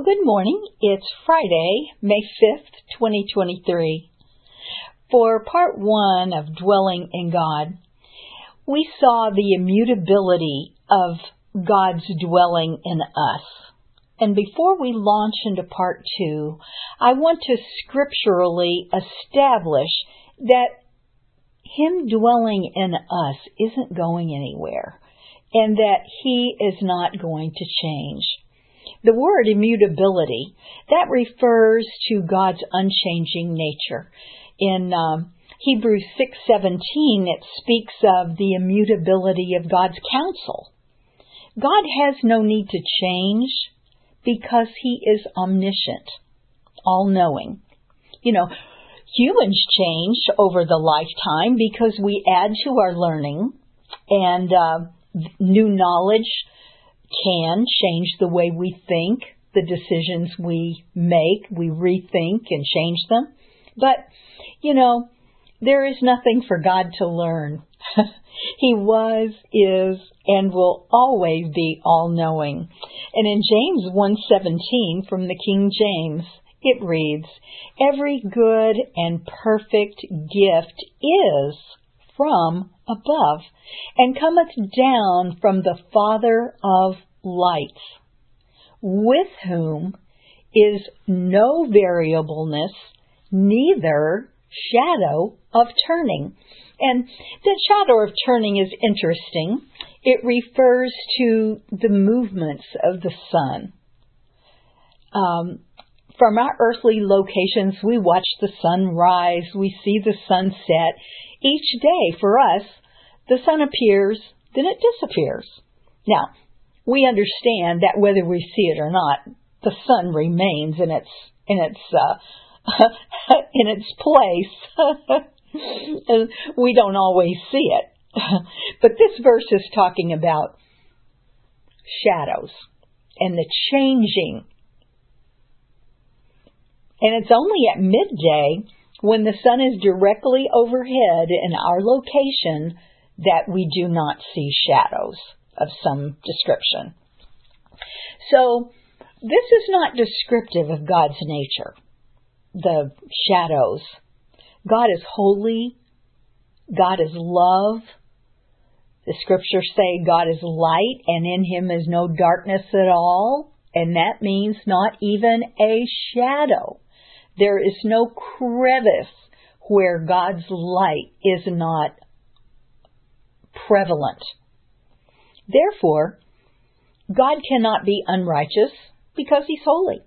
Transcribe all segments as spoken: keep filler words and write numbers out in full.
good morning. It's Friday, May fifth, twenty twenty-three. For part one of Dwelling in God, we saw the immutability of God's dwelling in us. And before we launch into part two, I want to scripturally establish that Him dwelling in us isn't going anywhere, and that He is not going to change. The word immutability, that refers to God's unchanging nature. In um, Hebrews six seventeen, it speaks of the immutability of God's counsel. God has no need to change because He is omniscient, all-knowing. You know, humans change over the lifetime because we add to our learning, and uh, new knowledge can change the way we think, the decisions we make, we rethink and change them. But, you know, there is nothing for God to learn. He was, is, and will always be all-knowing. And in James one seventeen from the King James, it reads, "Every good and perfect gift is from above, and cometh down from the Father of lights, with whom is no variableness, neither shadow of turning." And the shadow of turning is interesting. It refers to the movements of the sun. Um, from our earthly locations, we watch the sun rise, we see the sun set. Each day for us, the sun appears, then it disappears. Now, we understand that whether we see it or not, the sun remains in its in its uh, in its place. We don't always see it, but this verse is talking about shadows and the changing. And it's only at midday, when the sun is directly overhead in our location, that we do not see shadows of some description. So, this is not descriptive of God's nature, the shadows. God is holy. God is love. The scriptures say God is light, and in Him is no darkness at all. And that means not even a shadow. There is no crevice where God's light is not prevalent. Therefore, God cannot be unrighteous because He's holy.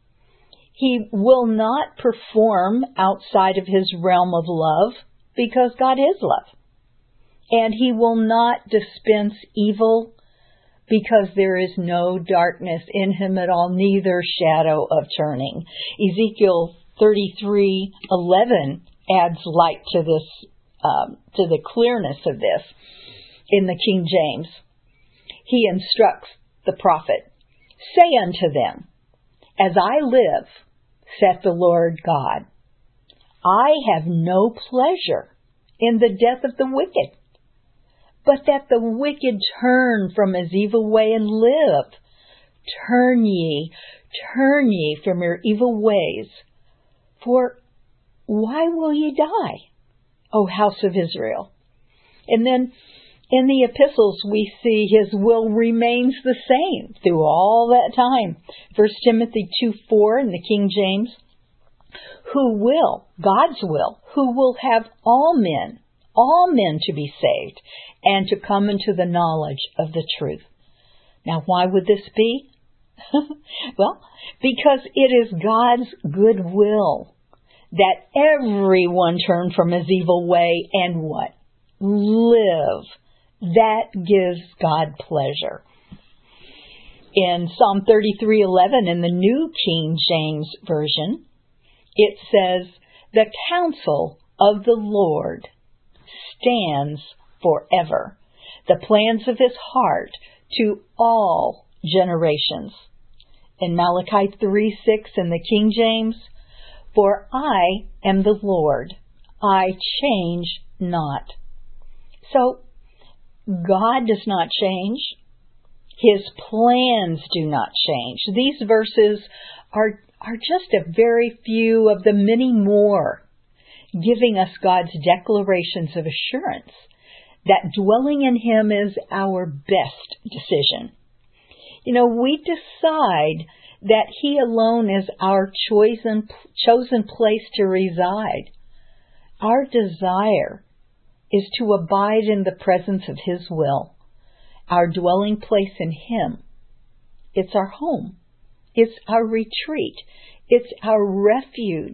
He will not perform outside of His realm of love because God is love. And He will not dispense evil because there is no darkness in Him at all, neither shadow of turning. Ezekiel thirty-three eleven adds light to this, um, to the clearness of this in the King James. He instructs the prophet, "Say unto them, as I live, saith the Lord God, I have no pleasure in the death of the wicked, but that the wicked turn from his evil way and live. Turn ye, turn ye from your evil ways. For why will ye die, O house of Israel?" And then in the epistles we see His will remains the same through all that time. First Timothy two four in the King James, "Who will, God's will, who will have all men, all men to be saved, and to come into the knowledge of the truth." Now, why would this be? Well, because it is God's good will that everyone turn from his evil way and what? Live. That gives God pleasure. In Psalm thirty-three eleven in the New King James Version, it says, "The counsel of the Lord stands forever, the plans of His heart to all generations." In Malachi three six in the King James, "For I am the Lord, I change not." So, God does not change. His plans do not change. These verses are, are just a very few of the many more, giving us God's declarations of assurance that dwelling in Him is our best decision. You know, we decide that He alone is our chosen, chosen place to reside. Our desire is to abide in the presence of His will, our dwelling place in Him. It's our home. It's our retreat. It's our refuge.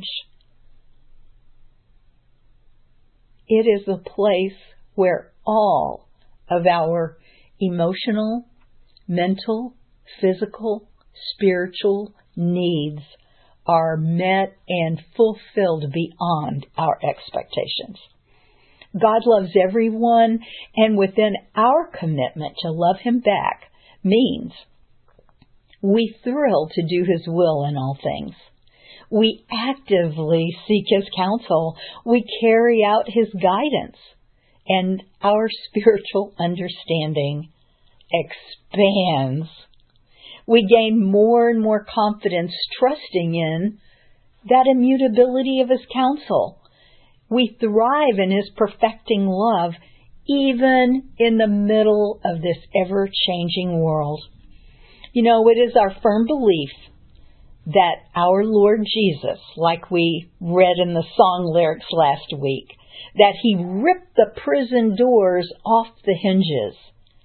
It is the place where all of our emotional, mental, physical, spiritual needs are met and fulfilled beyond our expectations. God loves everyone, and within our commitment to love Him back means we thrill to do His will in all things. We actively seek His counsel. We carry out His guidance, and our spiritual understanding expands. We gain more and more confidence trusting in that immutability of His counsel. We thrive in His perfecting love, even in the middle of this ever-changing world. You know, it is our firm belief that our Lord Jesus, like we read in the song lyrics last week, that He ripped the prison doors off the hinges.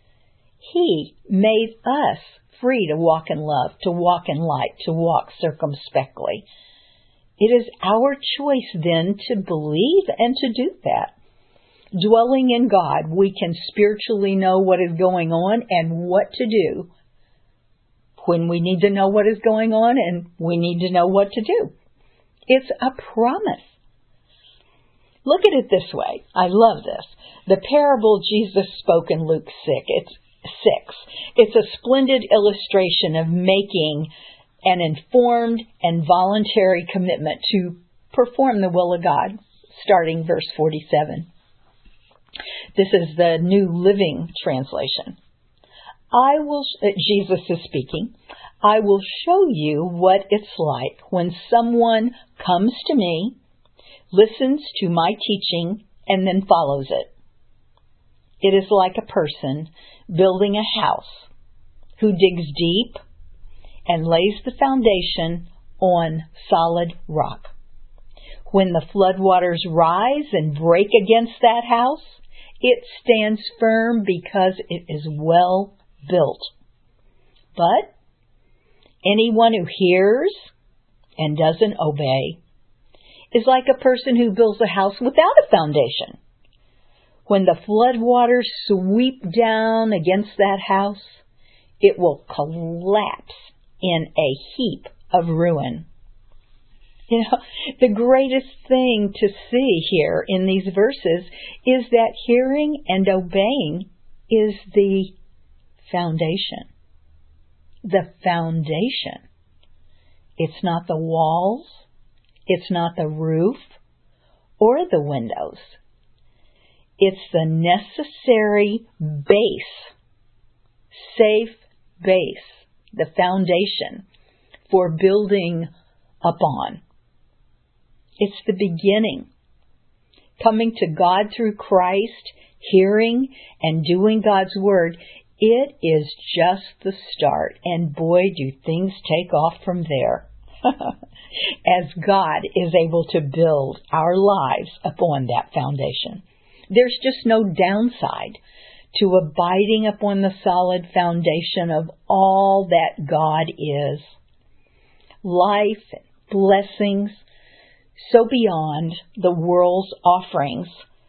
He made us free to walk in love, to walk in light, to walk circumspectly. It is our choice then to believe and to do that. Dwelling in God, we can spiritually know what is going on and what to do when we need to know what is going on, and we need to know what to do. It's a promise. Look at it this way. I love this. The parable Jesus spoke in Luke six. It's six. It's a splendid illustration of making an informed and voluntary commitment to perform the will of God, starting verse forty-seven. This is the New Living Translation. I will, Jesus is speaking, I will show you what it's like when someone comes to me, listens to my teaching, and then follows it. It is like a person building a house who digs deep and lays the foundation on solid rock. When the floodwaters rise and break against that house, it stands firm because it is well built. But anyone who hears and doesn't obey is like a person who builds a house without a foundation. When the floodwaters sweep down against that house, it will collapse in a heap of ruin. You know, the greatest thing to see here in these verses is that hearing and obeying is the foundation. The foundation. It's not the walls. It's not the roof or the windows. It's the necessary base, safe base, the foundation for building upon. It's the beginning. Coming to God through Christ, hearing and doing God's word, it is just the start. And boy, do things take off from there. As God is able to build our lives upon that foundation. There's just no downside to abiding upon the solid foundation of all that God is. Life, blessings, so beyond the world's offerings,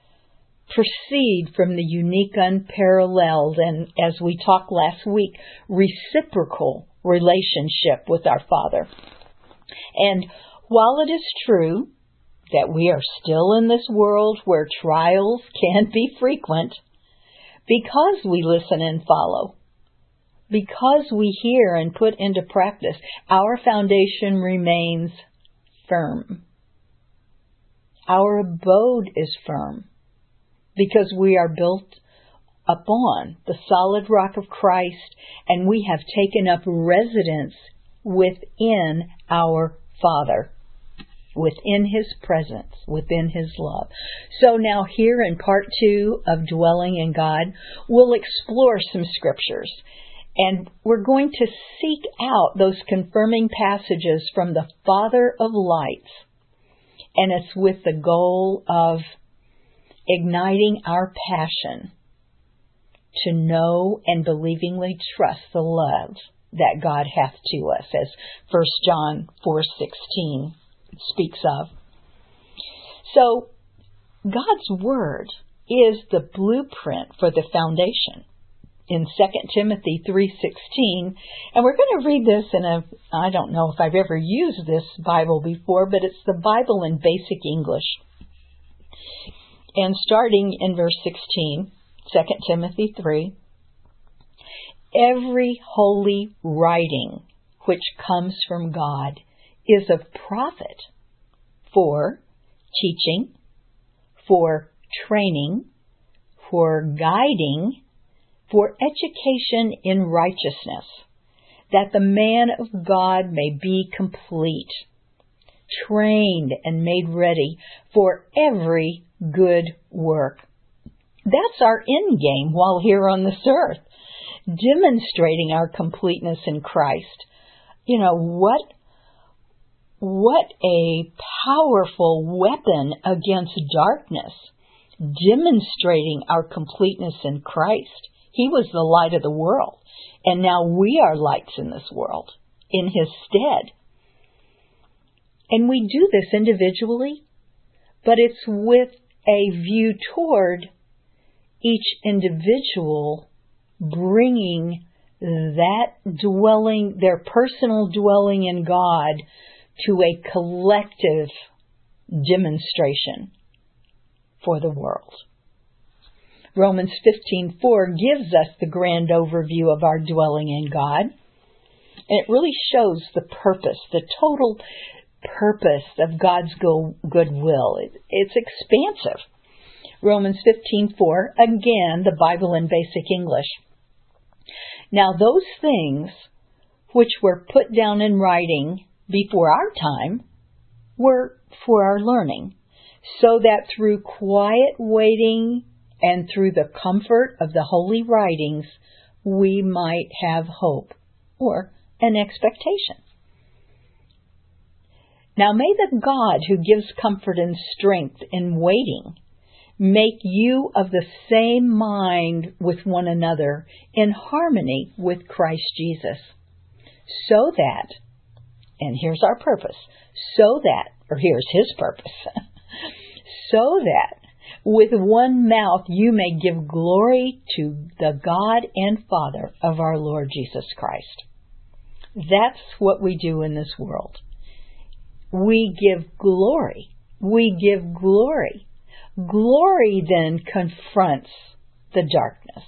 proceed from the unique, unparalleled, and as we talked last week, reciprocal relationship with our Father. And while it is true that we are still in this world where trials can be frequent, because we listen and follow, because we hear and put into practice, our foundation remains firm. Our abode is firm because we are built upon the solid rock of Christ, and we have taken up residence within our Father, within His presence, within His love. So now here in part two of Dwelling in God, we'll explore some scriptures, and we're going to seek out those confirming passages from the Father of lights, and it's with the goal of igniting our passion to know and believingly trust the love that God hath to us, as First John four sixteen speaks of. So, God's Word is the blueprint for the foundation in Second Timothy three sixteen, and we're going to read this in a, I don't know if I've ever used this Bible before, but it's the Bible in Basic English. And starting in verse sixteen, Second Timothy three, every holy writing which comes from God is of profit for teaching, for training, for guiding, for education in righteousness, that the man of God may be complete, trained and made ready for every good work. That's our end game while here on this earth, demonstrating our completeness in Christ. You know, what what a powerful weapon against darkness, demonstrating our completeness in Christ. He was the light of the world, and now we are lights in this world, in His stead. And we do this individually, but it's with a view toward each individual bringing that dwelling, their personal dwelling in God, to a collective demonstration for the world. Romans fifteen four gives us the grand overview of our dwelling in God. And it really shows the purpose, the total purpose of God's go- goodwill. It, it's expansive. Romans fifteen four, again, the Bible in Basic English. Now those things which were put down in writing before our time were for our learning, so that through quiet waiting and through the comfort of the holy writings we might have hope, or an expectation. Now may the God who gives comfort and strength in waiting make you of the same mind with one another, in harmony with Christ Jesus, so that, and here's our purpose, so that, or here's His purpose, so that with one mouth you may give glory to the God and Father of our Lord Jesus Christ. That's what we do in this world. We give glory. We give glory. Glory then confronts the darkness.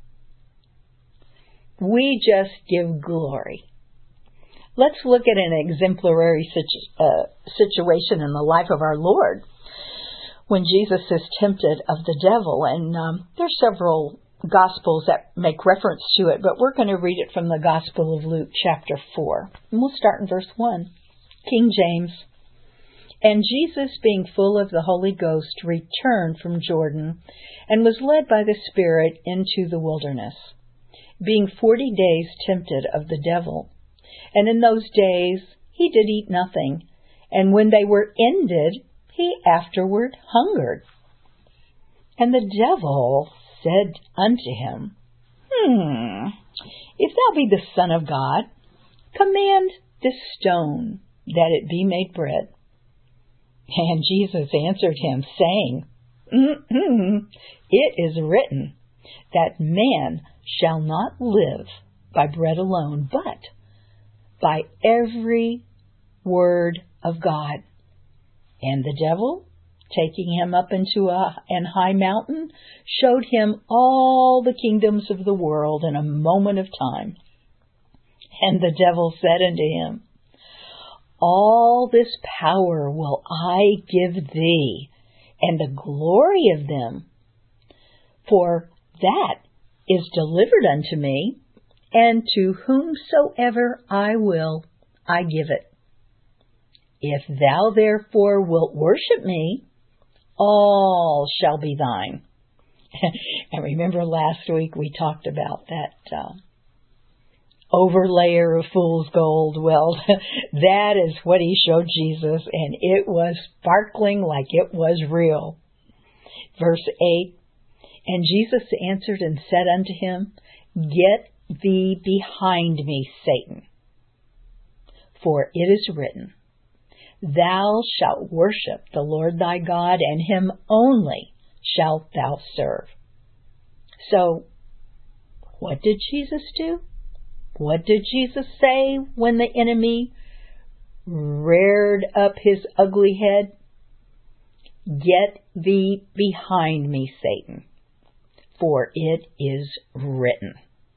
We just give glory. Let's look at an exemplary situ- uh, situation in the life of our Lord when Jesus is tempted of the devil. And um, there's several Gospels that make reference to it, but we're going to read it from the Gospel of Luke, chapter four. And we'll start in verse one. King James. And Jesus, being full of the Holy Ghost, returned from Jordan, and was led by the Spirit into the wilderness, being forty days tempted of the devil. And in those days he did eat nothing, and when they were ended, he afterward hungered. And the devil said unto him, Hmm, if thou be the Son of God, command this stone that it be made bread. And Jesus answered him, saying, Mm-hmm, it is written that man shall not live by bread alone, but by every word of God. And the devil, taking him up into a, an high mountain, showed him all the kingdoms of the world in a moment of time. And the devil said unto him, All this power will I give thee, and the glory of them. For that is delivered unto me, and to whomsoever I will, I give it. If thou therefore wilt worship me, all shall be thine. And remember last week we talked about that uh, overlayer of fool's gold. Well, that is what he showed Jesus, and it was sparkling like it was real. Verse eight, and Jesus answered and said unto him, Get thee behind me, Satan, for it is written, Thou shalt worship the Lord thy God, and him only shalt thou serve. So, what did Jesus do? What did Jesus say when the enemy reared up his ugly head? Get thee behind me, Satan, for it is written.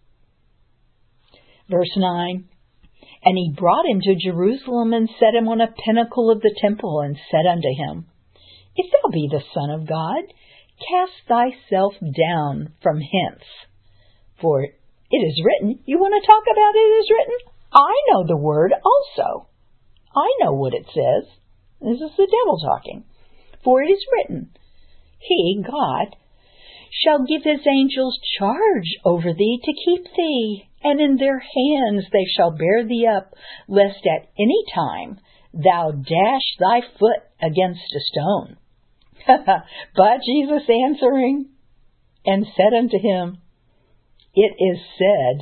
Verse nine, and he brought him to Jerusalem and set him on a pinnacle of the temple and said unto him, If thou be the Son of God, cast thyself down from hence. For it is written. You want to talk about it is written? I know the word also. I know what it says. This is the devil talking. For it is written, He, God, shall give his angels charge over thee to keep thee, and in their hands they shall bear thee up, lest at any time thou dash thy foot against a stone. But Jesus answering and said unto him, It is said,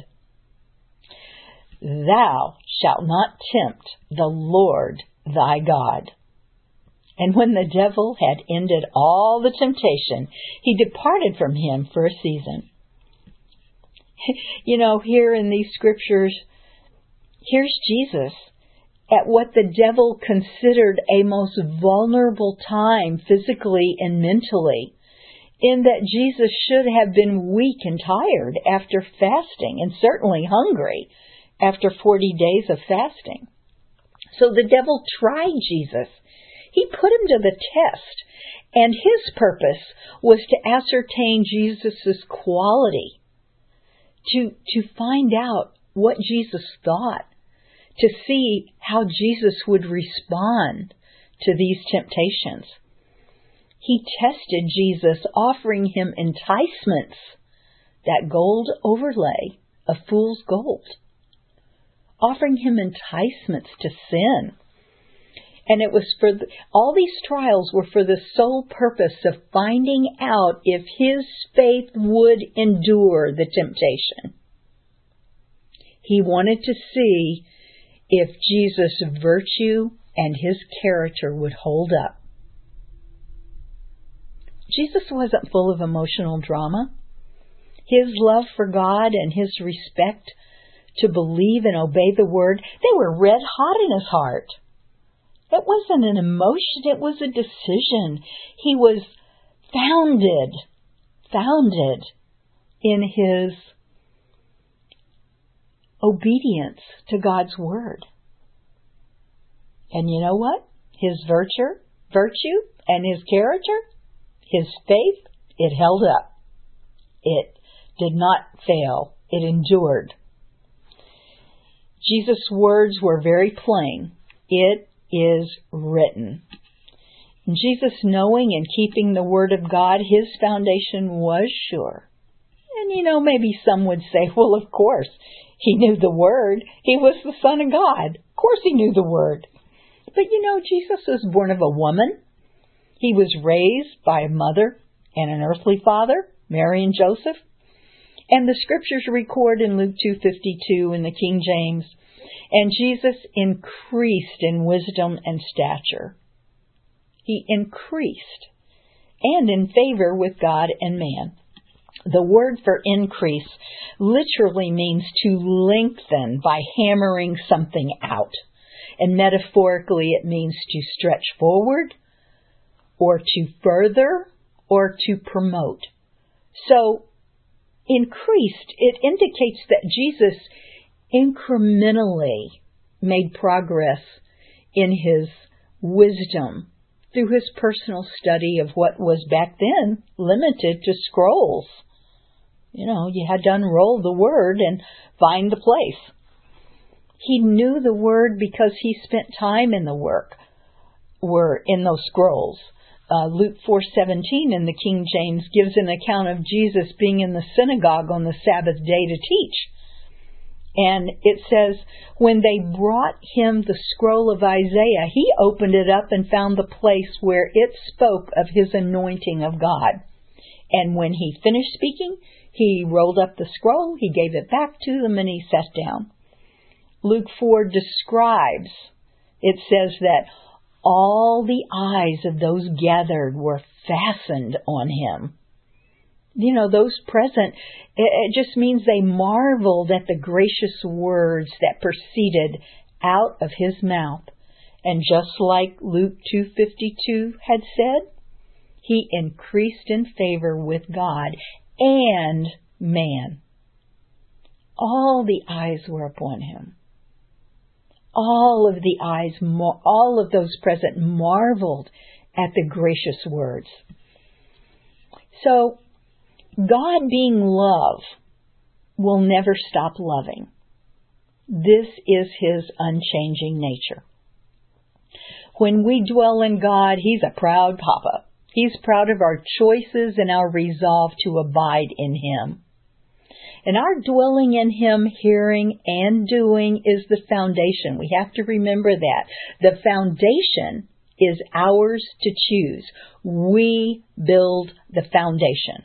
Thou shalt not tempt the Lord thy God. And when the devil had ended all the temptation, he departed from him for a season. You know, here in these scriptures, here's Jesus at what the devil considered a most vulnerable time physically and mentally, in that Jesus should have been weak and tired after fasting, and certainly hungry after forty days of fasting. So the devil tried Jesus. He put him to the test, and his purpose was to ascertain Jesus' quality, to, to find out what Jesus thought, to see how Jesus would respond to these temptations. He tested Jesus, offering him enticements, that gold overlay of fool's gold, offering him enticements to sin. And it was for the, all these trials were for the sole purpose of finding out if his faith would endure the temptation. He wanted to see if Jesus' virtue and his character would hold up. Jesus wasn't full of emotional drama. His love for God and his respect to believe and obey the word, they were red hot in his heart. It wasn't an emotion, it was a decision. He was founded, founded in his obedience to God's word. And you know what? His virtue, virtue and his character, his faith, it held up. It did not fail. It endured. Jesus' words were very plain. It is written. And Jesus, knowing and keeping the word of God, his foundation was sure. And you know, maybe some would say, well, of course, he knew the word. He was the Son of God. Of course he knew the word. But you know, Jesus was born of a woman. He was raised by a mother and an earthly father, Mary and Joseph. And the scriptures record in Luke two fifty-two in the King James, and Jesus increased in wisdom and stature. He increased, and in favor with God and man. The word for increase literally means to lengthen by hammering something out. And metaphorically, it means to stretch forward, or to further, or to promote. So, increased, it indicates that Jesus incrementally made progress in his wisdom through his personal study of what was back then limited to scrolls. You know, you had to unroll the Word and find the place. He knew the Word because he spent time in the work, were in those scrolls. Uh, Luke four seventeen in the King James gives an account of Jesus being in the synagogue on the Sabbath day to teach. And it says, when they brought him the scroll of Isaiah, he opened it up and found the place where it spoke of his anointing of God. And when he finished speaking, he rolled up the scroll, he gave it back to them, and he sat down. Luke four describes, it says that all the eyes of those gathered were fastened on him. You know, those present, it just means they marveled at the gracious words that proceeded out of his mouth. And just like Luke two fifty-two had said, he increased in favor with God and man. All the eyes were upon him. All of the eyes, all of those present marveled at the gracious words. So, God being love will never stop loving. This is his unchanging nature. When we dwell in God, he's a proud papa. He's proud of our choices and our resolve to abide in him. And our dwelling in him, hearing and doing is the foundation. We have to remember that. The foundation is ours to choose. We build the foundation.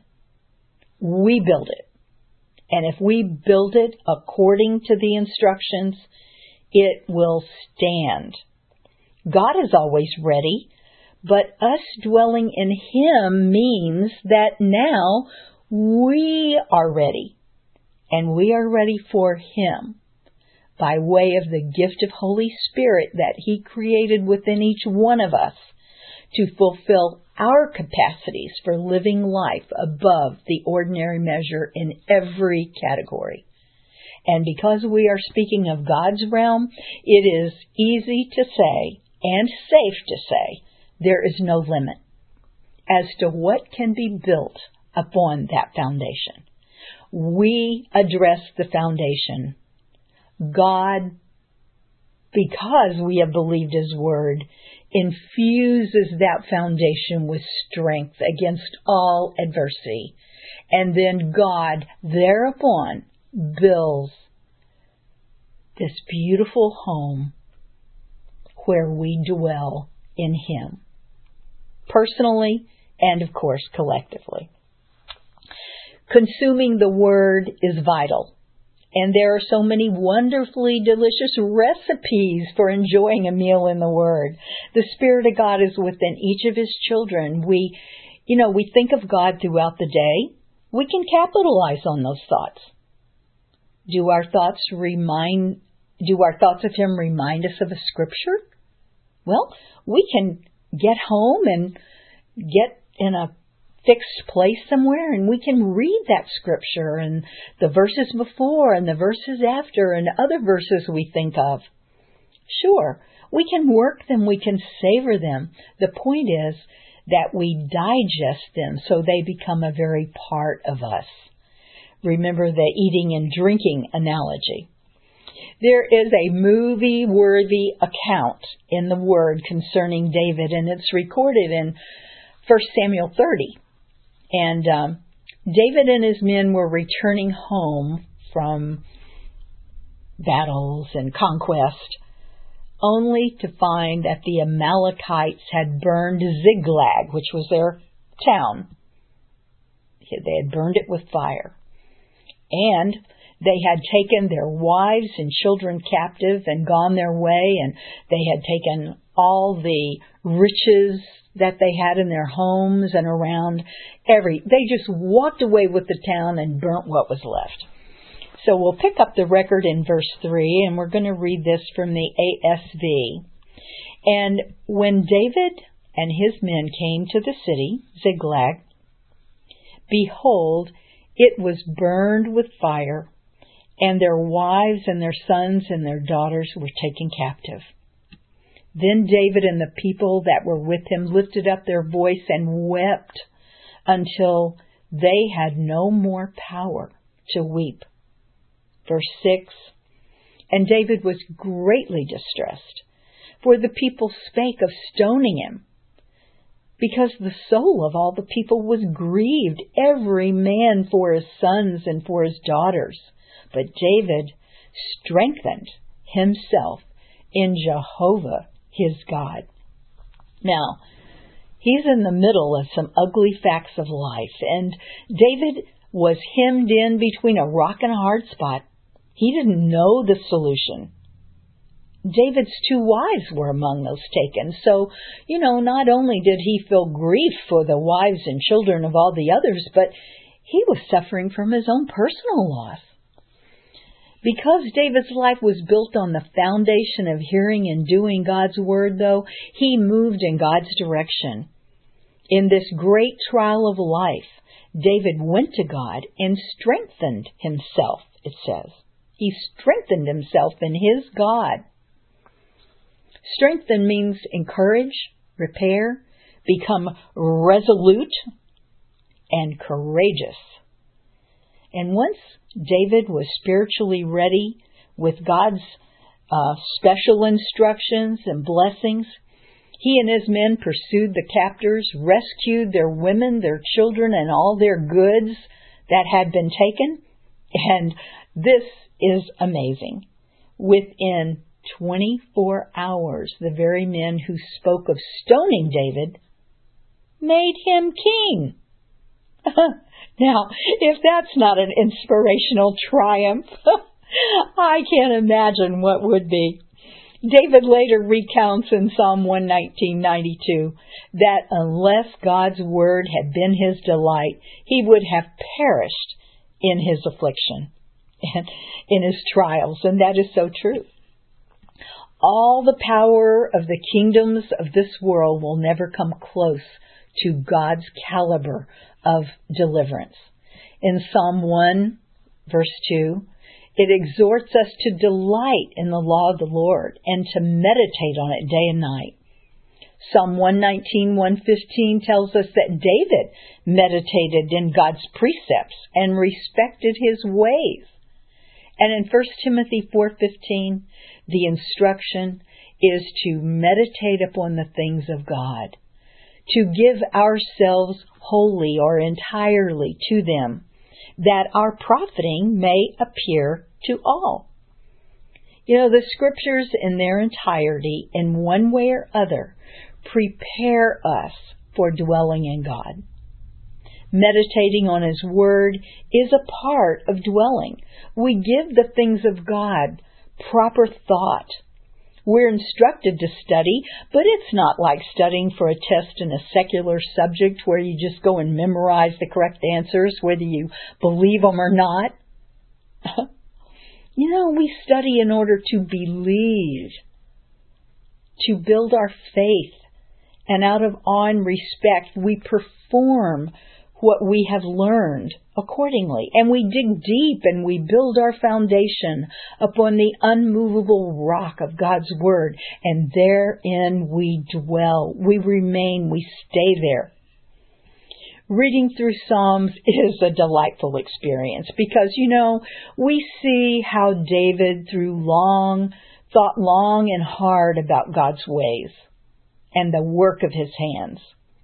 We build it. And if we build it according to the instructions, it will stand. God is always ready, but us dwelling in him means that now we are ready. And we are ready for him by way of the gift of Holy Spirit that he created within each one of us to fulfill our capacities for living life above the ordinary measure in every category. And because we are speaking of God's realm, it is easy to say and safe to say there is no limit as to what can be built upon that foundation. We address the foundation. God, because we have believed his word, infuses that foundation with strength against all adversity. And then God thereupon builds this beautiful home where we dwell in him, personally and, of course, collectively. Consuming the Word is vital, and there are so many wonderfully delicious recipes for enjoying a meal in the Word. The Spirit of God is within each of his children. We, you know, we think of God throughout the day. We can capitalize on those thoughts. Do our thoughts remind, do our thoughts of him remind us of a scripture? Well, we can get home and get in a fixed place somewhere, and we can read that scripture and the verses before and the verses after and other verses we think of. Sure, we can work them, we can savor them. The point is that we digest them so they become a very part of us. Remember the eating and drinking analogy. There is a movie-worthy account in the Word concerning David, and it's recorded in First Samuel thirty. And um, David and his men were returning home from battles and conquest, only to find that the Amalekites had burned Ziklag, which was their town. They had burned it with fire. And they had taken their wives and children captive and gone their way, and they had taken all the riches that they had in their homes and around every, they just walked away with the town and burnt what was left. So we'll pick up the record in verse three, and we're going to read this from the A S V. And when David and his men came to the city, Ziklag, behold, it was burned with fire, and their wives and their sons and their daughters were taken captive. Then David and the people that were with him lifted up their voice and wept until they had no more power to weep. Verse six, and David was greatly distressed, for the people spake of stoning him, because the soul of all the people was grieved, every man for his sons and for his daughters. But David strengthened himself in Jehovah his God. Now, he's in the middle of some ugly facts of life, and David was hemmed in between a rock and a hard spot. He didn't know the solution. David's two wives were among those taken. So, you know, not only did he feel grief for the wives and children of all the others, but he was suffering from his own personal loss. Because David's life was built on the foundation of hearing and doing God's word, though, he moved in God's direction. In this great trial of life, David went to God and strengthened himself, it says. He strengthened himself in his God. Strengthen means encourage, repair, become resolute, and courageous. And once David was spiritually ready with God's uh, special instructions and blessings, he and his men pursued the captors, rescued their women, their children, and all their goods that had been taken. And this is amazing. Within twenty-four hours, the very men who spoke of stoning David made him king. Now, if that's not an inspirational triumph, I can't imagine what would be. David later recounts in Psalm one nineteen ninety-two that unless God's word had been his delight, he would have perished in his affliction and in his trials. And that is so true. All the power of the kingdoms of this world will never come close to God's caliber of deliverance. In Psalm one, verse two, it exhorts us to delight in the law of the Lord and to meditate on it day and night. Psalm one nineteen, one fifteen tells us that David meditated in God's precepts and respected his ways. And in First Timothy four fifteen, the instruction is to meditate upon the things of God, to give ourselves wholly or entirely to them, that our profiting may appear to all. You know, the scriptures in their entirety, in one way or other, prepare us for dwelling in God. Meditating on His Word is a part of dwelling. We give the things of God proper thought. We're instructed to study, but it's not like studying for a test in a secular subject where you just go and memorize the correct answers, whether you believe them or not. You know, we study in order to believe, to build our faith, and out of awe and respect, we perform what we have learned accordingly. And we dig deep and we build our foundation upon the unmovable rock of God's Word. And therein we dwell. We remain. We stay there. Reading through Psalms is a delightful experience because, you know, we see how David through long, thought long and hard about God's ways and the work of His hands.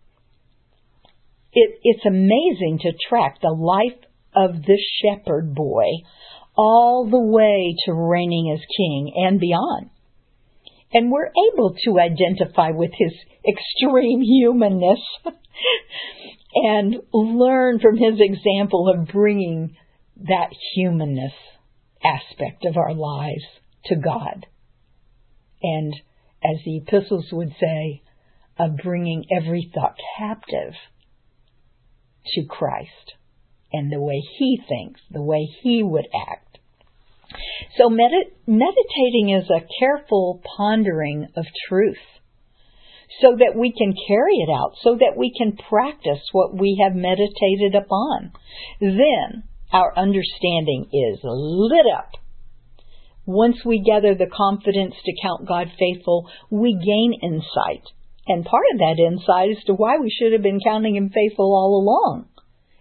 It, it's amazing to track the life of this shepherd boy all the way to reigning as king and beyond. And we're able to identify with his extreme humanness and learn from his example of bringing that humanness aspect of our lives to God. And as the epistles would say, of bringing every thought captive to Christ and the way He thinks, the way He would act. So medit- meditating is a careful pondering of truth so that we can carry it out, so that we can practice what we have meditated upon. Then our understanding is lit up. Once we gather the confidence to count God faithful, we gain insight. And part of that insight as to why we should have been counting Him faithful all along.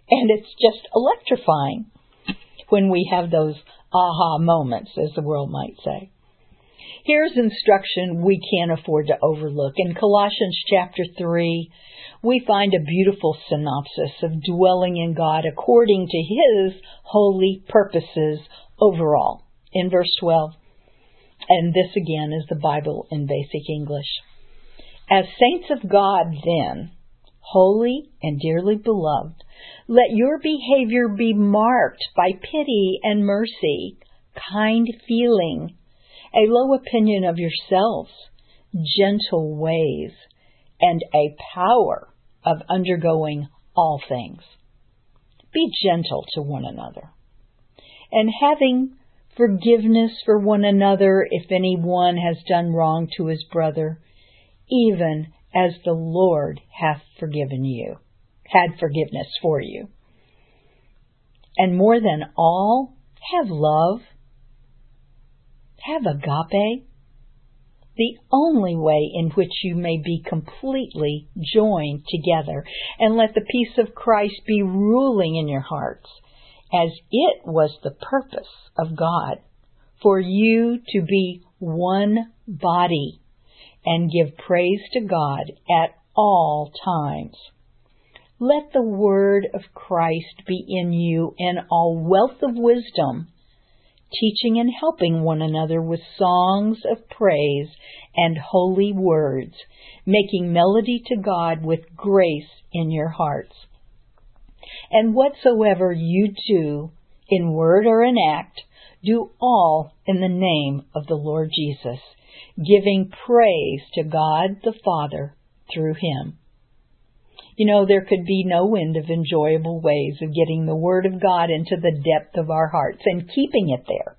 And it's just electrifying when we have those aha moments, as the world might say. Here's instruction we can't afford to overlook. In Colossians chapter three, we find a beautiful synopsis of dwelling in God according to His holy purposes overall. In verse twelve, and this again is the Bible in basic English. As saints of God, then, holy and dearly beloved, let your behavior be marked by pity and mercy, kind feeling, a low opinion of yourselves, gentle ways, and a power of undergoing all things. Be gentle to one another, and having forgiveness for one another if anyone has done wrong to his brother, even as the Lord hath forgiven you, had forgiveness for you. And more than all, have love, have agape, the only way in which you may be completely joined together, and let the peace of Christ be ruling in your hearts, as it was the purpose of God for you to be one body, and give praise to God at all times. Let the word of Christ be in you in all wealth of wisdom, teaching and helping one another with songs of praise and holy words, making melody to God with grace in your hearts. And whatsoever you do, in word or in act, do all in the name of the Lord Jesus, giving praise to God the Father through Him. You know, there could be no end of enjoyable ways of getting the Word of God into the depth of our hearts and keeping it there,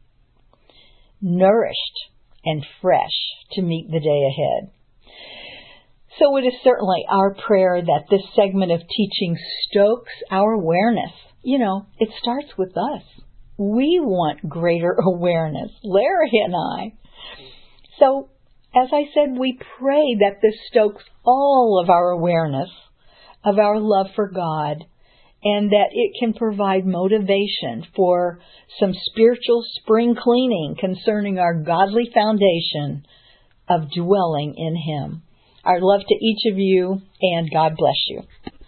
nourished and fresh to meet the day ahead. So it is certainly our prayer that this segment of teaching stokes our awareness. You know, it starts with us. We want greater awareness, Larry and I. So, as I said, we pray that this stokes all of our awareness of our love for God, and that it can provide motivation for some spiritual spring cleaning concerning our godly foundation of dwelling in Him. Our love to each of you, and God bless you.